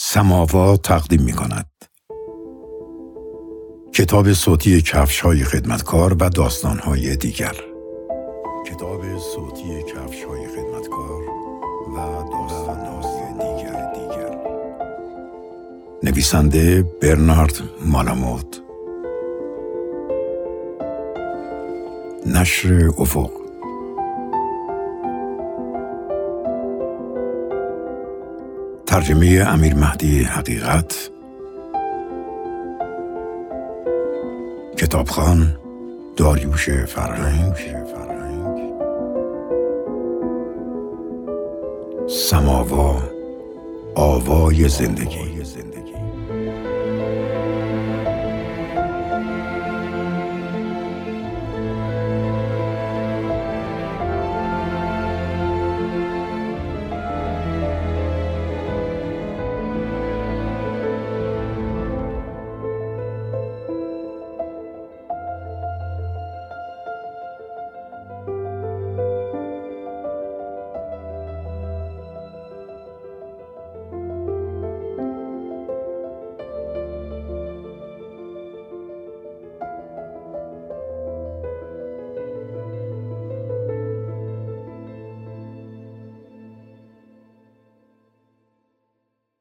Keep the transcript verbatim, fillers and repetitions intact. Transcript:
سماوا تقدیم می کند کتاب صوتی کفش‌های خدمتکار و داستان‌های دیگر. کتاب صوتی کفش‌های خدمتکار و داستان‌های دیگر دیگر نویسنده برنارد مالاموت، نشر افق. ترجمه امیر مهدی حقیقت. کتابخوان داریوش فرهنگ. سماوا، آوای زندگی.